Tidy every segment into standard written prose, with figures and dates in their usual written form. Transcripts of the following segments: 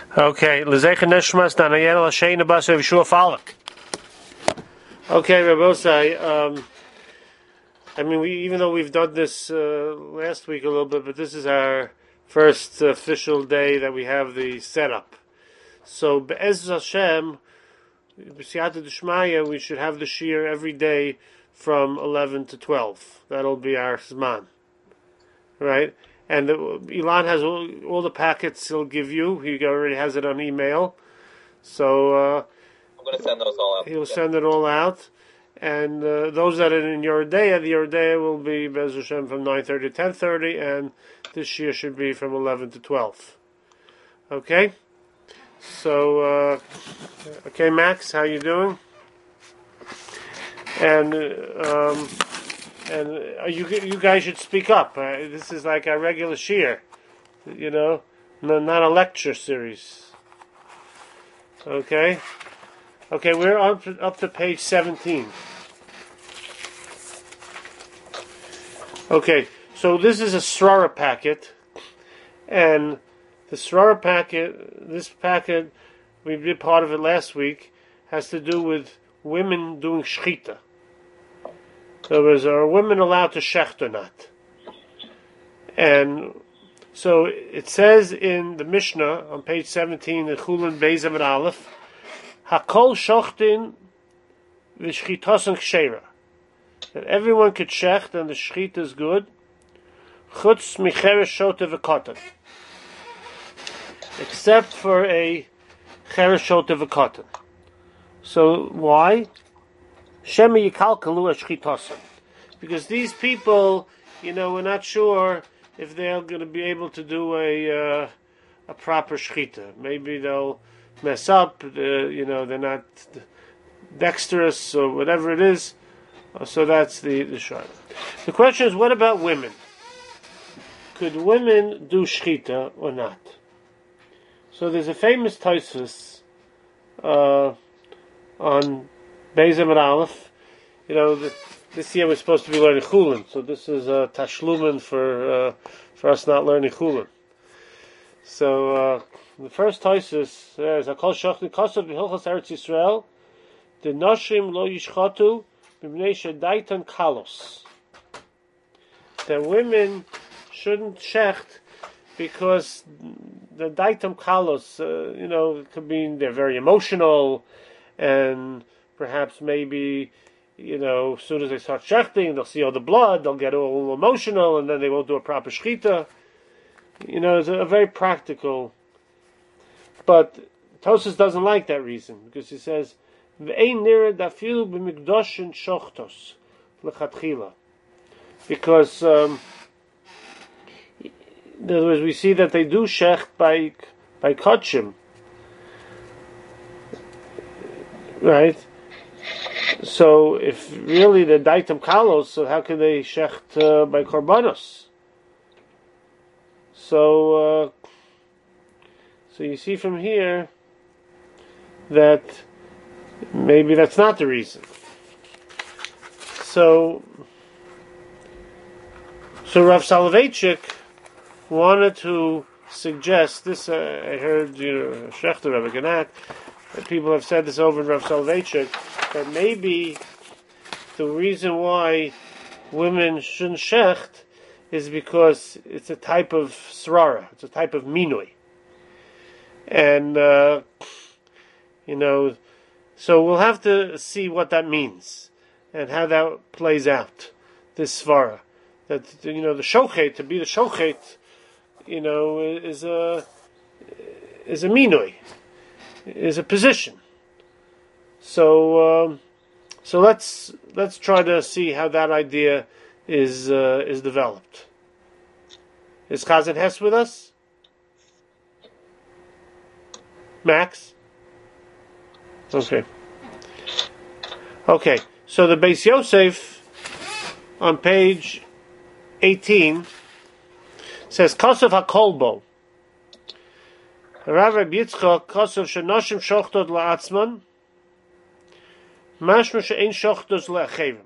Okay, L'zecha neshmas Daniel Hashem Abbas Yeshua Falak. Okay, Rabbosai. Even though we've done this last week a little bit, but this is our first official day that we have the setup. So Be'ez Hashem, B'siyata D'Shmaya, we should have the shir every day from 11 to 12. That'll be our Zman, right? And Ilan has all the packets he'll give you. He already has it on email. So I'm going to send those all out. He'll send it all out. And those that are in Yeridea, the Yeridea will be Be'ez Hashem from 9:30 to 10:30, and this year should be from 11 to 12. Okay? So, okay, Max, how you doing? And you guys should speak up. This is like our regular shir, not a lecture series. Okay, we're up to page 17. Okay, so this is a Srara packet, and the Srara packet, this packet, we did part of it last week, has to do with women doing shchita. So are women allowed to shecht or not? And so it says in the Mishnah on page 17, the Chulin Beis Amud Aleph, Hakol shochtin v'shchitasen kshera, that everyone could shecht and the shchita is good, chutz micheres shota v'katan, except for a cheres shota v'katan. So why? Shema yikalkalu eshchitasen, because these people, we're not sure if they're going to be able to do a proper shchita. Maybe they'll mess up. They're not dexterous or whatever it is. So that's the shot. The question is, what about women? Could women do shchita or not? So there's a famous Tosfos on Beis Amud Aleph. This year we're supposed to be learning Chulin, so this is tashlumin for us not learning Chulin. So the first Tosfos says, "Hakol shochtin kosav b'hilchos Eretz Yisrael, the noshim lo yishchatu b'mnei shedaitan kalos." That women shouldn't shecht because the daitam kalos, it could mean they're very emotional, and perhaps maybe, as soon as they start shechting, they'll see all the blood, they'll get all emotional, and then they won't do a proper shechita. It's a very practical. But Tosfos doesn't like that reason, because he says, "V'ein nira dafil b'mikdoshin shochtos lechatchila," because in other words, we see that they do shecht by kachim, right? So if really the daitam kalos, so how can they shecht by korbanos? So you see from here that maybe that's not the reason. So Rav Soloveitchik wanted to suggest this. I heard Shechter Rabbi Ganat, that people have said this over in Rav Soloveitchik, that maybe the reason why women shouldn't shecht is because it's a type of srara, it's a type of minui. And, so we'll have to see what that means and how that plays out, this svara. That, the shochet, to be the shochet, is a minui, is a position. So let's try to see how that idea is developed. Is Chazan Hess with us? Max? Okay. So the Beis Yosef on page 18 says Kosov HaKolbo. Rav Yitzchak Kosov Shenoshim Shochtod LaAtzman Mashma She'ein Shochtos LaAchevim.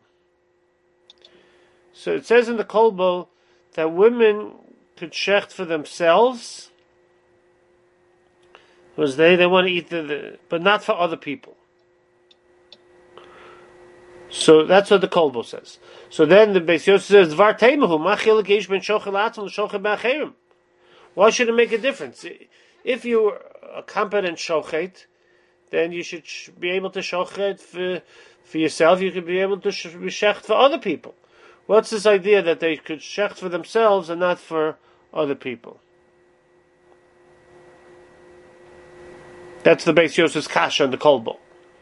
So it says in the Kolbo that women could shecht for themselves Because they want to eat but not for other people. So that's what the Kolbo says. So then the Beis Yosef says, Dvar teimahu, ma chilek yesh ben shochel atzmo l'shochel b'acherim. Why should it make a difference? If you're a competent shochet, then you should be able to shochet for yourself. You could be able to be shecht for other people. What's this idea that they could shecht for themselves and not for other people? That's the Beis Yosef's kasha and the Kolbo.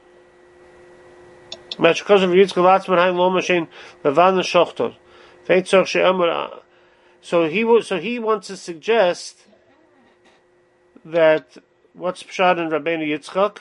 So he wants to suggest that what's Pshat in Rabbeinu Yitzchak?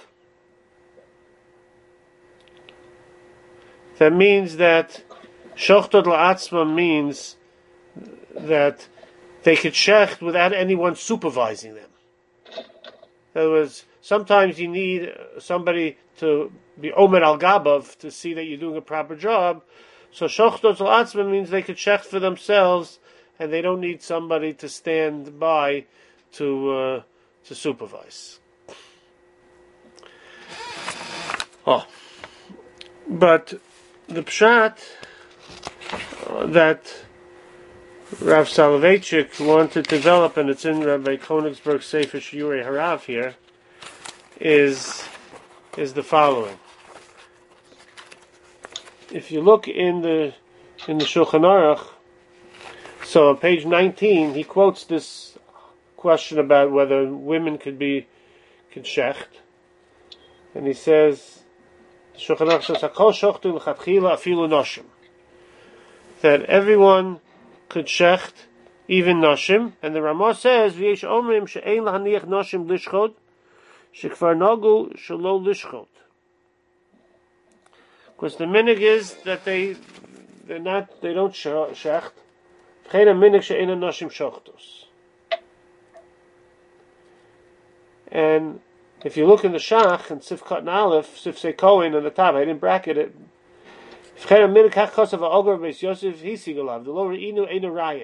That means that shochtod la'atzma means that they could shecht without anyone supervising them. In other words, sometimes you need somebody to be omer al gabav to see that you're doing a proper job. So shochtod la'atzma means they could shecht for themselves, and they don't need somebody to stand by to supervise. But the pshat that Rav Soloveitchik wanted to develop, and it's in Rabbi Konigsberg's Sefer Shiurei Harav here, is the following. If you look in the Shulchan Aruch, so on page 19, he quotes this question about whether women could shecht, and he says, Shulchan Aruch says, "Hakol shochtu l'chatchila afilu noshim," that everyone could shecht, even noshim, and the Ramah says, "V'yesh omrim she'ein lahaniach noshim lishchot, shekvar nagu shelo lishchot." Because the minig is that they don't shecht. V'chein minig she'ein noshim shochtos. And if you look in the Shach and Sifkat and Aleph, Sifsei Kohen on the top, I didn't bracket it. The lower inu ain't a raya.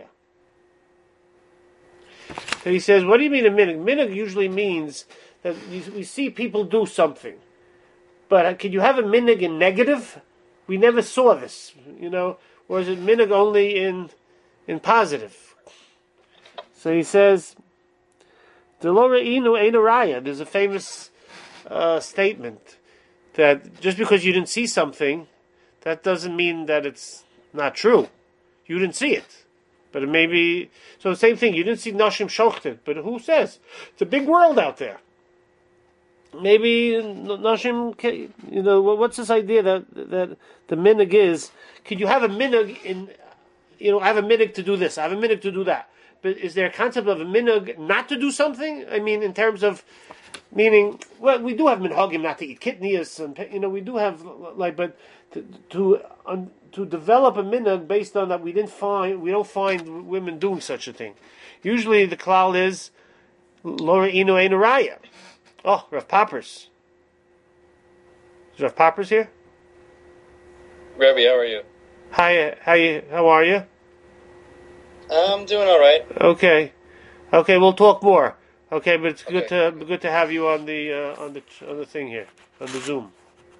So he says, what do you mean a minig? Minig usually means that we see people do something. But can you have a minig in negative? We never saw this, or is it minig only in positive? So he says, Delora inu ain't a raya. There's a famous statement that just because you didn't see something, that doesn't mean that it's not true. You didn't see it, but it may be. So the same thing. You didn't see Nashim Shochted, but who says? It's a big world out there. Maybe Nashim. What's this idea that the minig is? Could you have a minig in? I have a minig to do this. I have a minig to do that. But is there a concept of a minig not to do something? I mean, in terms of meaning, well, we do have minhagim not to eat kidneys, and we do have but to develop a minig based on that we don't find women doing such a thing. Usually the klal is Lora inu ein raya. Oh, Rav Poppers. Is Rav Poppers here? Rabbi, how are you? Hi, how are you? I'm doing all right. Okay, we'll talk more. Okay, but it's good to have you on the thing here, on the Zoom.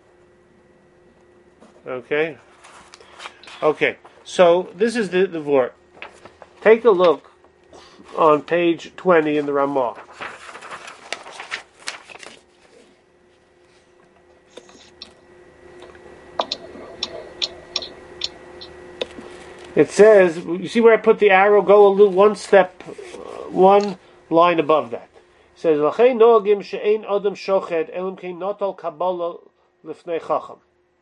Okay. So this is the vort. Take a look on page 20 in the Ramah. It says, you see where I put the arrow? Go one line above that. It says, "L'chein noagim she'ein adam shochet elim kein notal kabbalah lifnei chacham."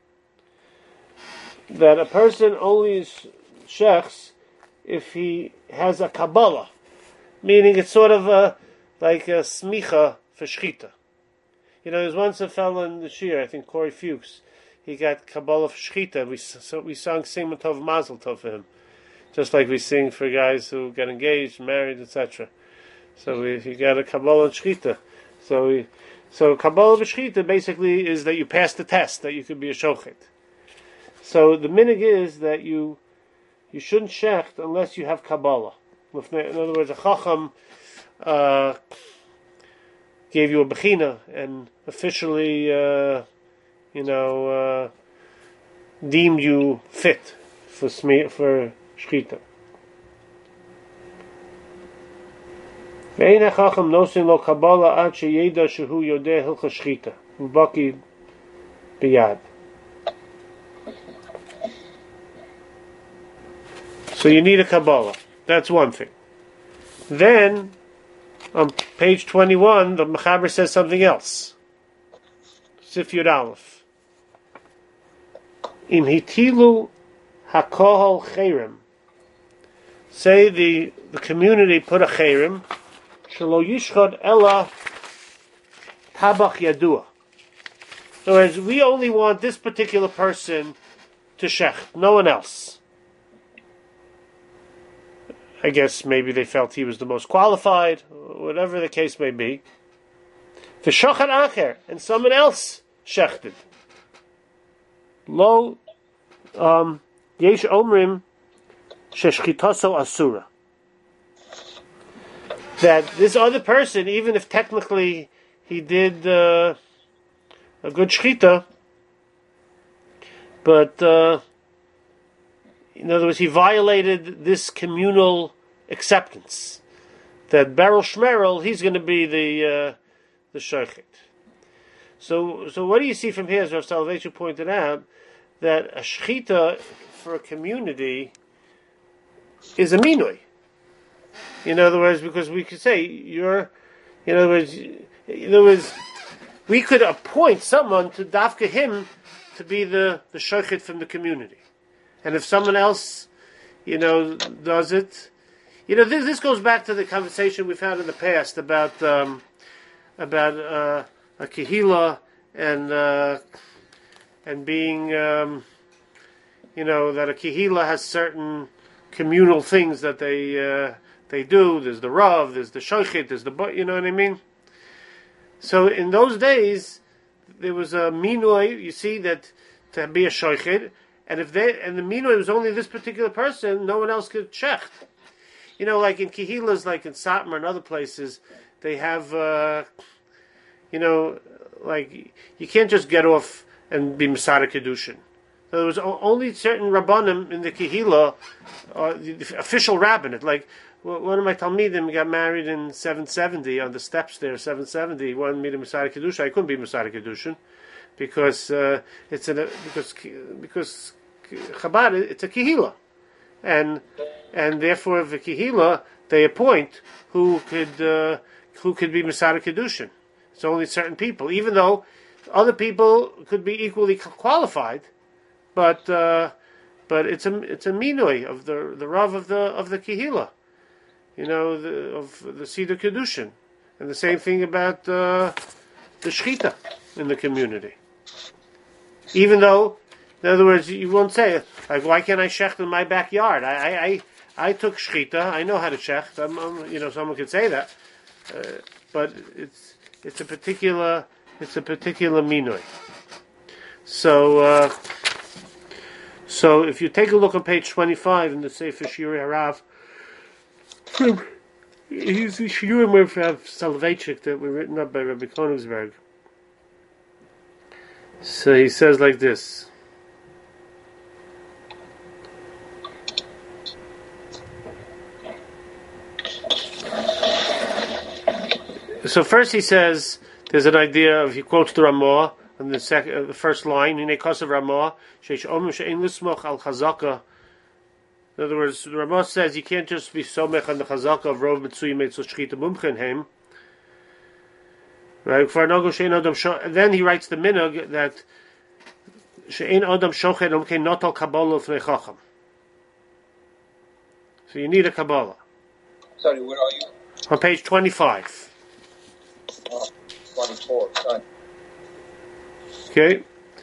That a person only shechs if he has a kabbalah, meaning it's sort of like a smicha for shchita. There was once a fellow in the shir, I think Corey Fuchs. He got Kabbalah for Shechita. We sang Simon Tov Mazel Tov for him, just like we sing for guys who get engaged, married, etc. So he got a Kabbalah Shechita. So Kabbalah Shechita basically is that you pass the test that you could be a shochet. So the minig is that you shouldn't shecht unless you have Kabbalah. In other words, a chacham gave you a bechina and officially, deemed you fit for shchita. Ve'ein hachacham nosin lo kabbalah ad sheyeda shehu yodeh hilcha shchita ubaki biyad. So you need a kabbalah. That's one thing. Then, on page 21, the Mechaber says something else. Sif Yud Aleph. Im hitilu hakohol cherem. Say the community put a cherem. Shelo yishchad ella tabach yadua. In other words, we only want this particular person to shecht, no one else. I guess maybe they felt he was the most qualified, whatever the case may be. V'shochat acher, and someone else shechted. Lo, yesh omrim sheshchitaso asura. That this other person, even if technically he did a good shchita, but in other words, he violated this communal acceptance that Beryl Shmerel, he's going to be the shochet. So what do you see from here? As Rav Soloveitchik pointed out, that a shchita for a community is a minui. In other words, because we could say in other words, we could appoint someone to dafka him to be the shochet from the community. And if someone else, does it, this goes back to the conversation we've had in the past about a kehila and being, that a kehila has certain communal things that they do. There's the rav, there's the shochet, there's the, you know what I mean? So in those days, there was a minui, you see, that to be a shochet. And the minui was only this particular person, no one else could shecht. Like in Kehilas, like in Satmar and other places, they have, like you can't just get off and be Masada Kedushin. So there was only certain Rabbanim in the Kehila, the official rabbinate. Like one of my Talmidim got married in 770 on the steps there, 770. He wanted me to Masada Kedushin. I couldn't be Masada Kedushin. Because because Chabad, it's a kehila, and therefore the kehila they appoint who could be Masada Kedushin. It's only certain people, even though other people could be equally qualified, but it's a minui of the rav of the kehila, of the Seder Kedushin, and the same thing about the shchita in the community. Even though, in other words, you won't say, like, why can't I shecht in my backyard? I took shchita, I know how to shecht. Someone could say that, but it's a particular minui. So if you take a look on page 25 in the Sefer Shiurei Harav, these shiurim with Rav Soloveitchik that were written up by Rabbi Konigsberg. So he says like this. So first he says there's an idea of, he quotes the Ramah on the first line, Hinei Kosav Ramah sheish omim she'ein lismoch al chazaka. In other words, the Ramah says you can't just be somech on the chazaka of rov mitzuyim etzel shchita mumchen heim. Right? Then he writes the minhag that she'ein adam shochet omkein not al kabbalah l'fnei chacham. So you need a kabbalah. Sorry, where are you? On page 25. 24. Sorry. Okay.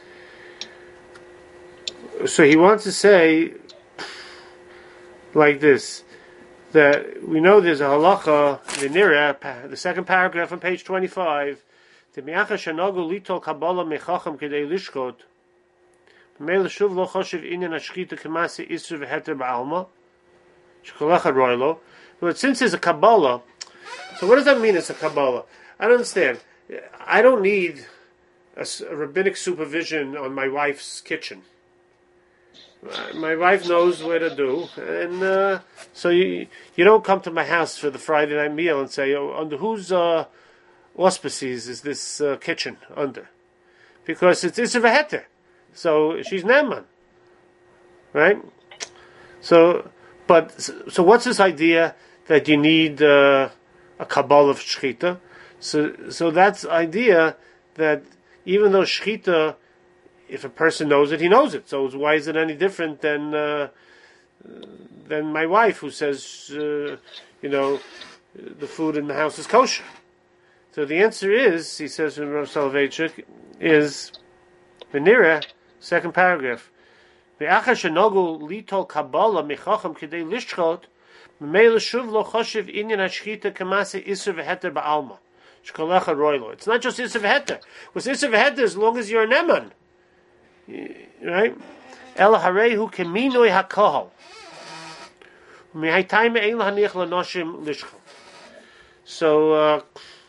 So he wants to say like this, that we know there's a halacha, the Nira, the second paragraph on page 25, the mi'acha shanagu litol kabbalah mechacham kedei lishkot, b'mei l'shuv lo choshev inyan hashchita k'masi isur v'heter ba'alma, shkolach haroylo. But since there's a kabbalah, So what does that mean? It's a Kabbalah. I don't understand. I don't need a rabbinic supervision on my wife's kitchen. My wife knows what to do, and so you don't come to my house for the Friday night meal and say, "Oh, under whose auspices is this kitchen under?" Because it's Isser V'Heter, so she's Neman, right? So what's this idea that you need a Kabbalah of Shechita? So that's the idea that even though Shechita, if a person knows it, he knows it. So why is it any different than my wife who says, the food in the house is kosher? So the answer is, he says in Rav Soloveitchik, is Venira, second paragraph. Ve'achar shenogu litol Kabbalah michacham k'dei lishchot, m'meila shuv lo choshev inyan hashchita k'mase iser v'heter ba'alma. Shkolecha roilo. It's not just iser v'heter. Because iser v'heter, as long as you're a neman. Right? El harehu keminoi hakohol. Mehaytaime ein lahaniach lanoshim lishchot. So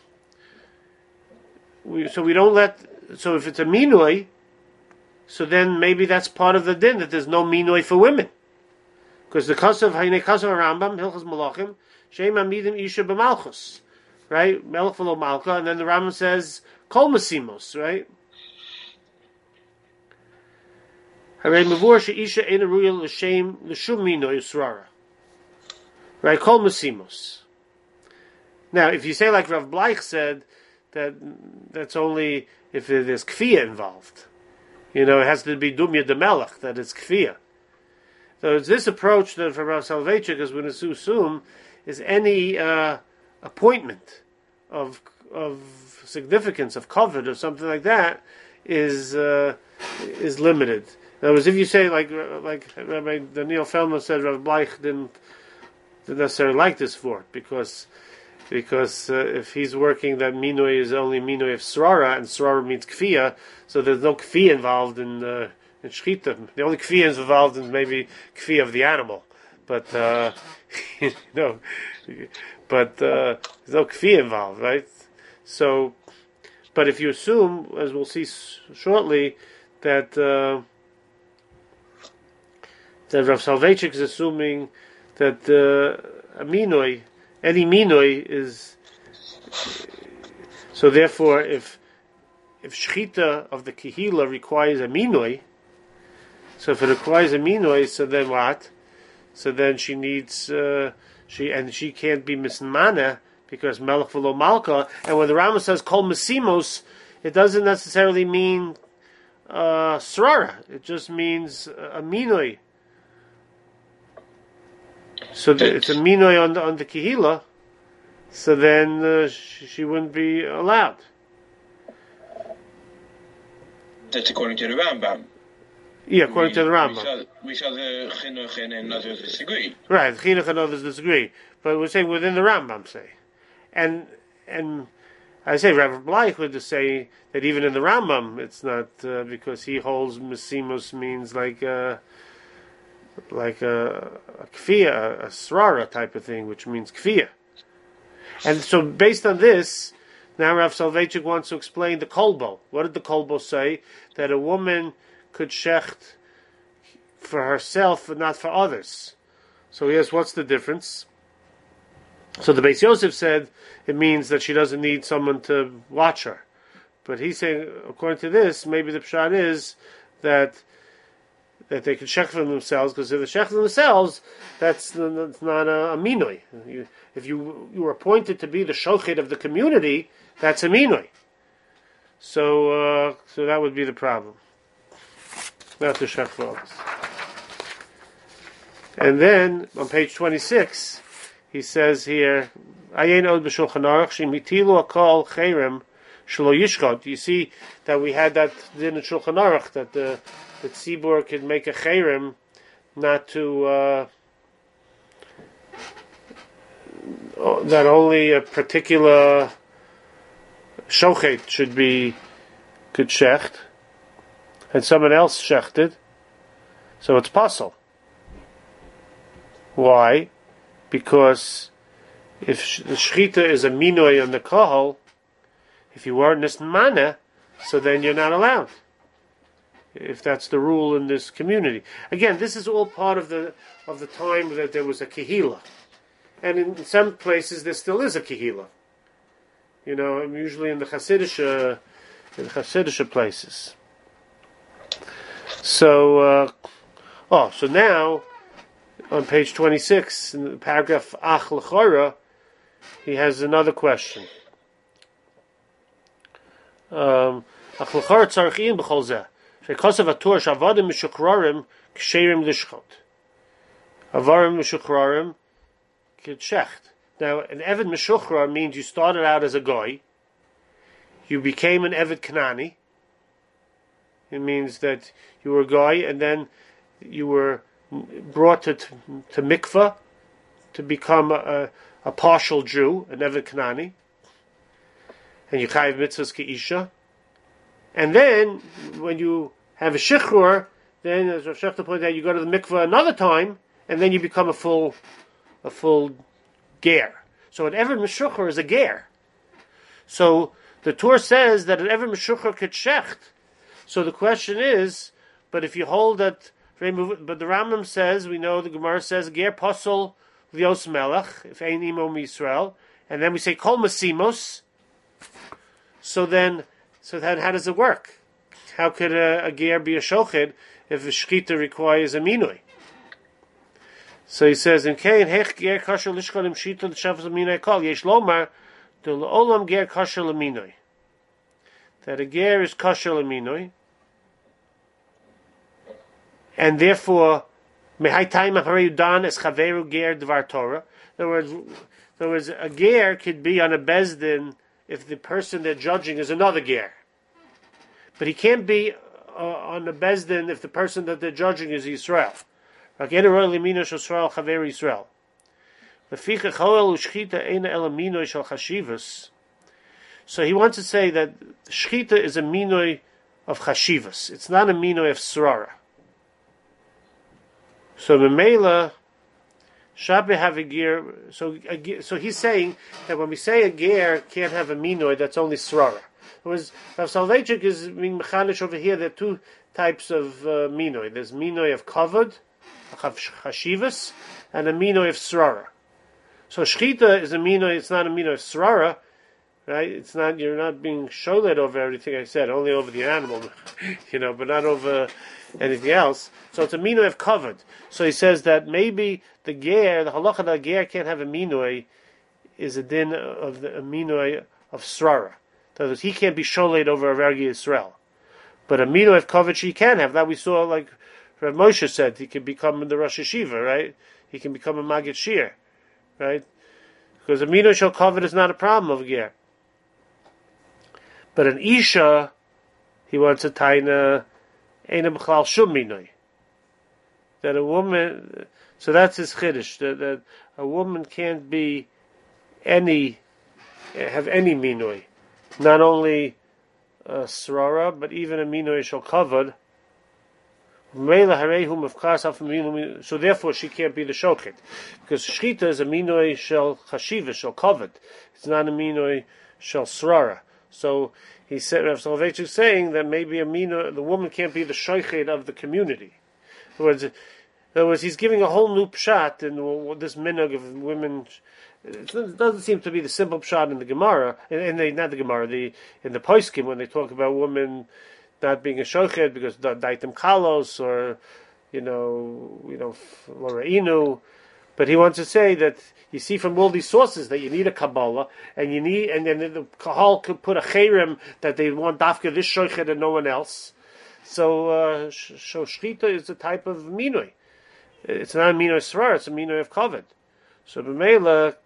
we don't let. So if it's a minoi, so then maybe that's part of the din that there's no minoi for women, because the kasav Hainei kasav Rambam Hilchos Malachim Shem Amidim Isha b'Malchus, right? Melech v'lo Malka, and then the Rambam says Kol Masimos, right? Harei Mavur she'isha ein aruya l'shem l'shum minoi usrara, right? Kol Masimos. Now, if you say like Rav Bleich said, that's only if there's kfiyah involved. It has to be dumya de melech, that it's kfiyah. So it's this approach that for Rav Soloveitchik is going to assume is any appointment of significance, of covet or something like that is limited. In other words, if you say like Rabbi Daniel Feldman said, Rav Bleich didn't necessarily like this vort because if he's working that minoi is only minoi of srara, and srara means kfiyah, so there's no kfiyah involved in shchita. The only kfiyah is involved in maybe kfiyah of the animal, but there's no kfiyah involved, right? So, but if you assume, as we'll see shortly, that Rav Soloveitchik is assuming that a minoi, any minoi is, so therefore if shchita of the kehila requires a minoi, so if it requires a minoi, so then what? So then she needs she can't be mismana because melech v'lo malka. And when the Rambam says kol mesimos, it doesn't necessarily mean srara. It just means a minoi. So it's a minoi on the kehila, so then she wouldn't be allowed. That's according to the Rambam. Yeah, according to the Rambam. We saw the chinuch and others disagree. Right, chinuch and others disagree, but we're saying within the Rambam, say, and I say Rabbi Bleich would just say that even in the Rambam, it's not because he holds mesimos means like a kfiyah, a srara type of thing, which means kfiyah. And so based on this, now Rav Soloveitchik wants to explain the kolbo. What did the kolbo say? That a woman could shecht for herself but not for others. So yes, what's the difference? So the Beis Yosef said it means that she doesn't need someone to watch her. But he's saying, according to this, maybe the pshat is that they can check for themselves, because if they check for themselves, that's not a minoi. If you were appointed to be the shochet of the community, that's a minoi. So that would be the problem. Not to check for others. And then on page 26, he says here, "Ayin od b'shulchan aruch shemitilu akol cherem shelo yishchot." You see that we had that din in Shulchan Aruch that the tzibur could make a cherem not to that only a particular shochet could shecht, and someone else shechted, so it's possible. Why? Because If the shchita is a minoi on the kohol, if you weren't nismana, so then you're not allowed. If that's the rule in this community. Again, this is all part of the time that there was a kehila. And in some places there still is a kehila. You know, usually in the Hasidic places. So, so now, on page 26, in the paragraph Ach L'chora, he has another question. Ach L'chora tzarich in b'chol zeh. Shekosav atur shavadim mishukrarim ksherim lishchot. Avarim mishukrarim k'shecht. Now, an Eved Meshukra means you started out as a goy, you became an Eved Kanani. It means that you were a goy, and then you were brought to mikvah to become a partial Jew, an Eved Kanani, and you chayiv mitzvahs ke'isha. And then, when you have a shichrur, then, as Rav Shechter pointed out, you go to the mikvah another time, and then you become a full ger. So an Eved Meshucher is a ger. So the Torah says that an Eved Meshucher could shecht. So the question is, but if you hold that, but the Rambam says, we know the Gemara says, ger posel v'yos melech, if ein imo Yisrael, and then we say kol masimos. So then how does it work? How could a ger be a shoched if a shchita requires a minoi? So he says, "In kein hech ger kasher lishkol im shita l'shavas minoi kol yesh lomar the olam ger kasher leminoi." That a ger is kasher leminoi, and therefore mehai taim achareyu dan es chaveru ger dvar Torah. In other words, a ger could be on a bezdin if the person they're judging is another ger, but he can't be on a bezdin if the person that they're judging is Yisrael. So he wants to say that shchita is a minoi of chashivas. It's not a minoi of srara. So memela shabe have a ger. So he's saying that when we say a ger can't have a minoi, that's only srara. Rav Soloveitchik is being mechanish over here. There are two types of minoi. There's minoi of kavod, chashivas, and a minoi of srara. So shchita is a minoi. It's not a minoi of srara, right? It's not. You're not being sholet over everything I said, only over the animal, but not over anything else. So it's a minoi of kavod. So he says that maybe the halacha that ger can't have a minoi is a din of a minoi of srara. That is, he can't be sholet over a Vergi Yisrael. But a minoi of kavod he can have. That we saw, like Rav Moshe said, he can become the Rosh Hashiva, right? He can become a Magid Shir, right? Because a minoi shel kavod is not a problem of ger. But an isha, he wants a taina, ein b'chlal shum minoi. That a woman, so that's his chiddush, that a woman can't be have any minoi. Not only srara, but even a minoi shel kavod. So therefore she can't be the shochet. Because shchita is a minoi shel chashiva, shel kavod. It's not a minoi shel srara. So he said, Rav Soloveitchik is saying that maybe the woman can't be the shochet of the community. In other words, he's giving a whole new pshat in this minhag of women. It doesn't seem to be the simple pshat in the Gemara, in the Poskim, when they talk about women not being a shochet because daitem kalos or loreinu. But he wants to say that you see from all these sources that you need a Kabbalah, and then the Kahal could put a cherem that they want dafka this shochet and no one else. So shchita is a type of minoi. It's not a minoi srar; it's a minoi of kavod. So b'meila,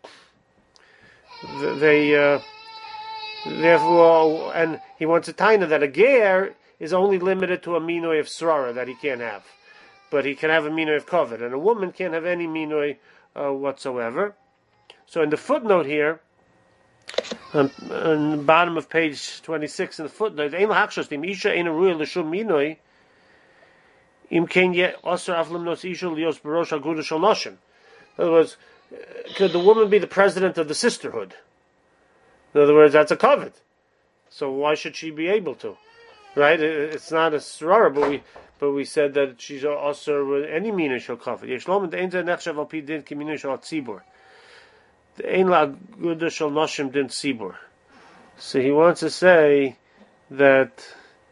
therefore, and he wants a taina that a ger is only limited to a minoi of srara that he can't have, but he can have a minoi of kavod, and a woman can't have any minoi whatsoever. So in the footnote here, on the bottom of page 26 in the footnote, ein lahakshos im isha ein ruya l'shum minoi im ken ye osar avlim nos isha lios barosh aguda shel noshim. In other words, could the woman be the president of the sisterhood? In other words, that's a covet. So why should she be able to? Right? It's not a soror, but we said that she's also with any mina shel covet. Yeshlom the ein ze nechshav al pi din ki mina shel tzibur. The ein la guda shel noshim din tzibur. So he wants to say that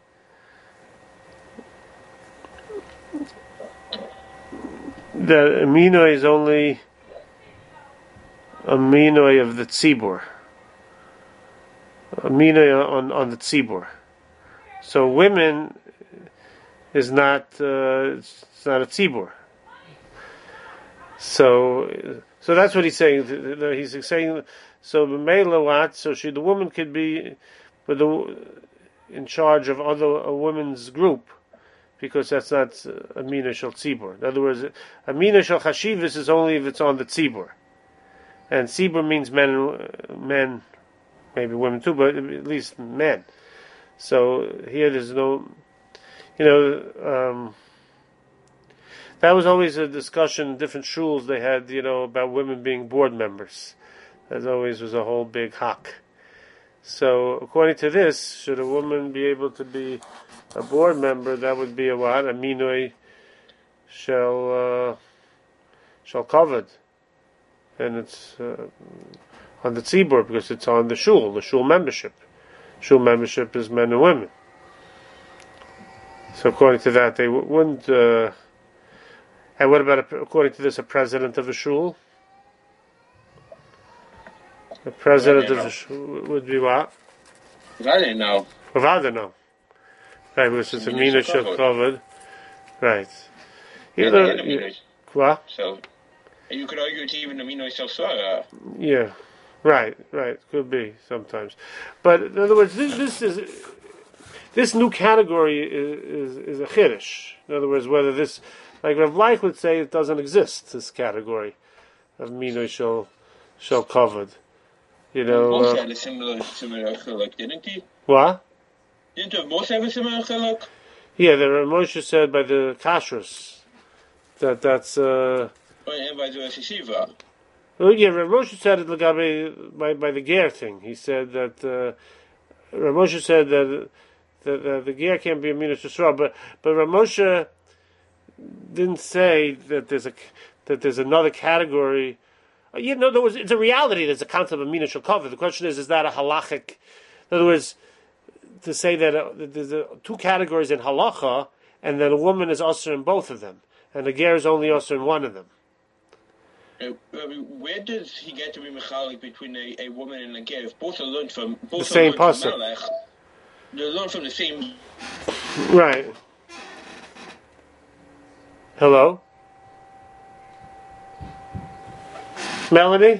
a minoi is only a minoi of the tzibur. A minoi on the tzibur. So women is not it's not a tzibur. So that's what he's saying. He's saying so b'meila what? So the woman could be in charge of a women's group, because that's not a mina shel tzibur. In other words, a mina shel chashivas is only if it's on the tzibur, and tzibur means men, maybe women too, but at least men. So here there's no, that was always a discussion in different shuls they had, about women being board members. That always was a whole big hak. So according to this, should a woman be able to be a board member, that would be a what? A minoi shall covered. And it's on the tzibur, because it's on the shul membership. Shul membership is men and women. So according to that, they wouldn't. And what about, according to this, a president of a shul? The president of the shul would be what? I didn't know. Right, because it's a mina shel covered. Right. What? So you could argue it's even a mina shel soror. Yeah. Right, could be sometimes, but in other words, this new category is a chiddush. In other words, whether this, like Rav Leich would say, it doesn't exist. This category of minoi shel covered. Moshe had a similar chiluk, didn't he? What? Didn't Moshe have a similar chiluk? Yeah, the Moshe said by the kashrus that's. And by the Rosh Yeshiva. Well, yeah, Rav Moshe said it by the ger thing. He said that Rav Moshe said that the ger can't be a mina shel soror, but Rav Moshe didn't say that there's another category. In other words, it's a reality. There's a concept of mina shel cover. The question is that a halachic? In other words, to say that there's two categories in halacha, and that a woman is usher in both of them, and the ger is only usher in one of them. Where does he get to be mechalik between a woman and a ger? If both are learned from the same pasuk, they're learned from the same. Right. Hello, Melanie.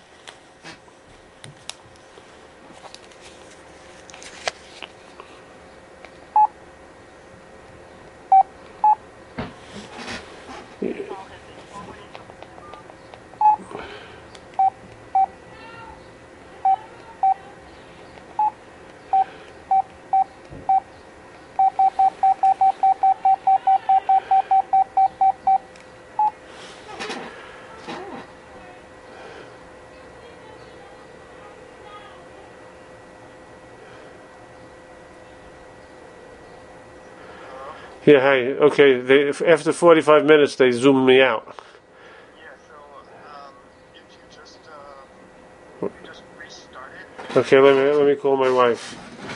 Yeah, hi. Okay, after 45 minutes, they zoom me out. Yeah, so if you just restart it. Okay, let me call my wife.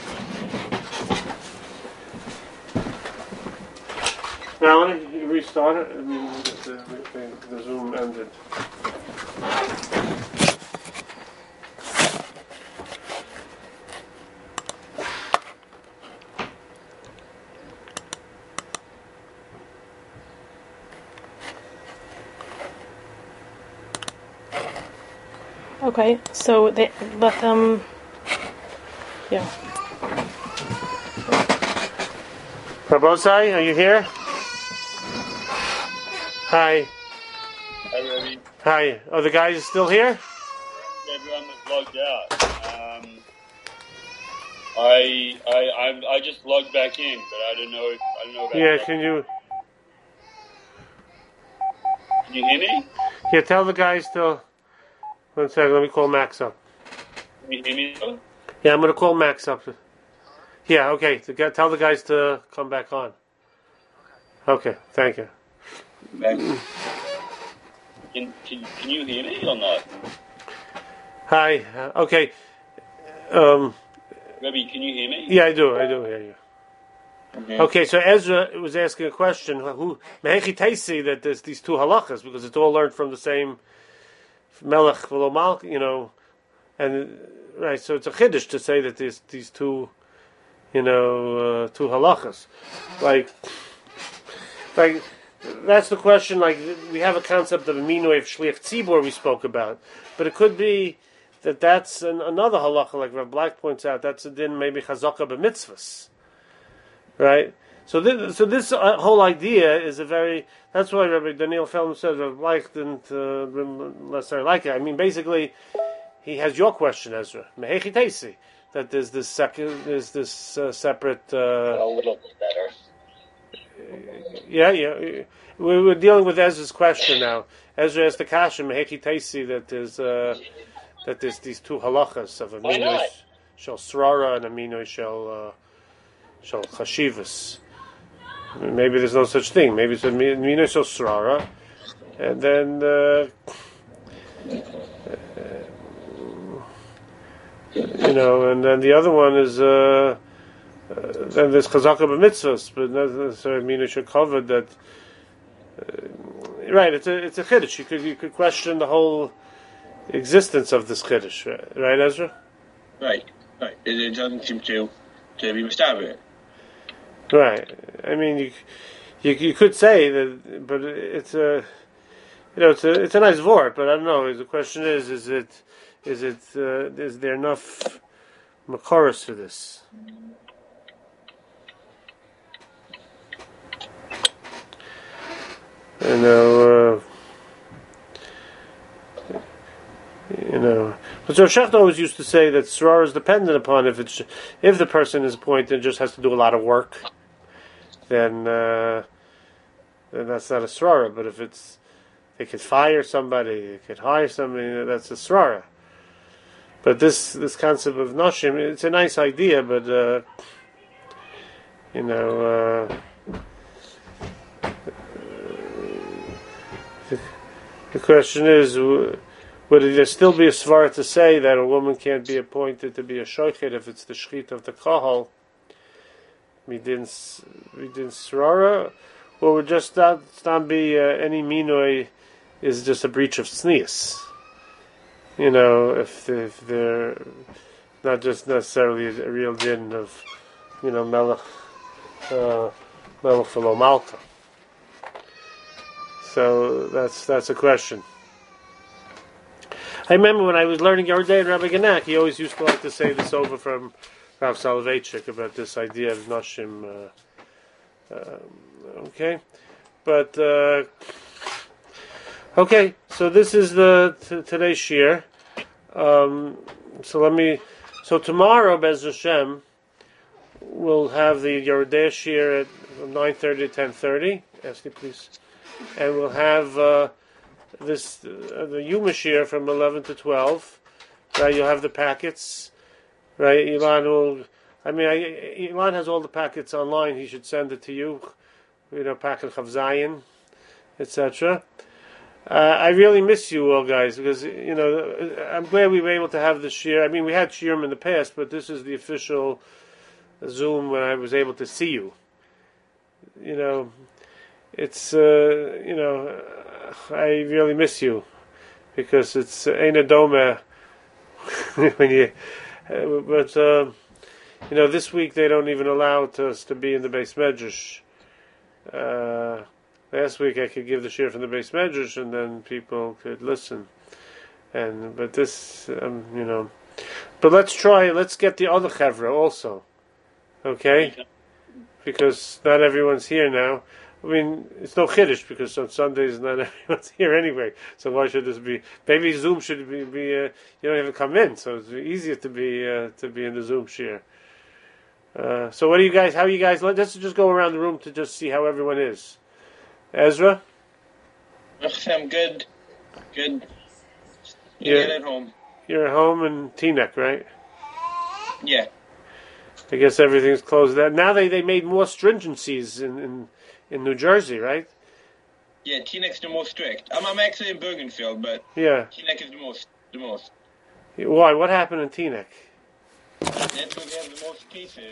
Melanie, you restart it? I mean, the Zoom ended. Okay, so they let them. Yeah. Rabosai, are you here? Hi. Hi, Ravi. Hi. Oh, the guys are still here? Everyone was logged out. I just logged back in, but I don't know about Yeah, that. can you Can you hear me? Here, tell the guys to. 1 second, let me call Max up. Can you hear me? Though? Yeah, I'm going to call Max up. Yeah, okay. Tell the guys to come back on. Okay, thank you. Can you hear me or not? Hi. Okay. Rabbi, can you hear me? Yeah, I do hear you. Okay, so Ezra was asking a question. Who Mehechi Taisi that there's these two halachas because it's all learned from the same Melech v'lo Malch, and right. So it's a chiddush to say that there's these two, two halachas, like that's the question. Like we have a concept of a minui of shliach tzibur we spoke about, but it could be that that's another halacha, like Rav Black points out. That's a din maybe chazaka b'mitzvahs. Right, so this whole idea is a very. That's why Rabbi Daniel Feldman says Rabbi Bleich didn't necessarily like it. I mean, basically, he has your question, Ezra. Mehechi Teisi, that there's this separate. A little bit better. Yeah. We're dealing with Ezra's question now. Ezra asked the kasha Mehechi Teisi that there's these two halachas of a minoi shel srara and a minoi shel chashivas. Maybe there's no such thing. Maybe it's a minoi shel srara, and then and then the other one is then there's chazaka b'mitzvahs, but not necessarily minoi shel kavod that. Right, it's a chiddush. You could question the whole existence of this chiddush, right, Ezra? Right. It doesn't seem to be mistaken. Right. I mean, you could say that, but it's a it's a nice word, but I don't know. The question is there enough makoros for this? But Rav Shechter always used to say that srara is dependent upon if the person is appointed and just has to do a lot of work, then that's not a srara. But if they could fire somebody, they could hire somebody, that's a srara. But this concept of noshim, it's a nice idea, but the question is, would there still be a svara to say that a woman can't be appointed to be a shochet if it's the shchit of the kahal? Midin srara, or would just not be any minoi is just a breach of tznius? If they're not just necessarily a real din of melech v'lo malka. So that's a question. I remember when I was learning Yordei and Rabbi Ganak, he always used to like to say this over from Rav Soloveitchik about this idea of noshim. Okay, but okay. So this is today's shir. So tomorrow, Bez Hashem, we'll have the Yordei shir at 9:30 to 10:30. Ask you please, and we'll have the Yuma shir from 11 to 12. Right, you'll have the packets. Right, Ilan has all the packets online. He should send it to you. Packet Chavzayin, etc. I really miss you all, guys, because I'm glad we were able to have this shir. I mean, we had shirim in the past, but this is the official Zoom when I was able to see you. It's I really miss you because it's ein adoma when you. But this week they don't even allow us to be in the Beis Medrash. Last week I could give the shir from the Beis Medrash and then people could listen. But this, But let's get the other chevra also, okay? Because not everyone's here now. I mean, it's no chiddush because on Sundays not everyone's here anyway. So why should this be? Maybe Zoom should be you don't even come in, so it's easier to be in the Zoom share. So what do you guys? How are you guys? Let's just go around the room to just see how everyone is. Ezra, I'm good. Good. Yeah. Get at home. You're at home in Teaneck, right? Yeah. I guess everything's closed down. Now they made more stringencies in New Jersey, right? Yeah, Teaneck's the most strict. I'm actually in Bergenfield, but Yeah. Teaneck is the most. Why? What happened in Teaneck? That's where they have the most cases.